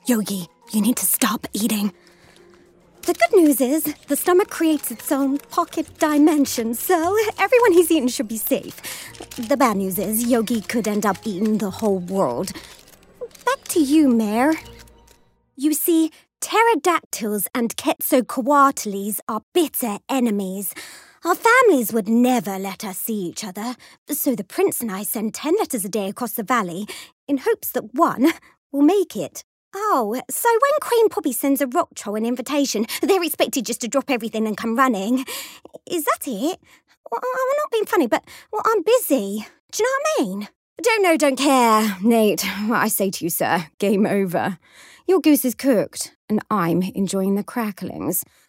Yogi, you need to stop eating. The good news is the stomach creates its own pocket dimension, so everyone he's eaten should be safe. The bad news is Yogi could end up eating the whole world. Back to you, Mayor. You see, pterodactyls and quetzalcoatls are bitter enemies. Our families would never let us see each other, so the prince and I send 10 letters a day across the valley in hopes that one will make it. Oh, so when Queen Poppy sends a rock troll an invitation, they're expected just to drop everything and come running. Is that it? Well, I'm not being funny, but I'm busy. Do you know what I mean? Don't know, don't care, Nate. What I say to you, sir, game over. Your goose is cooked, and I'm enjoying the cracklings.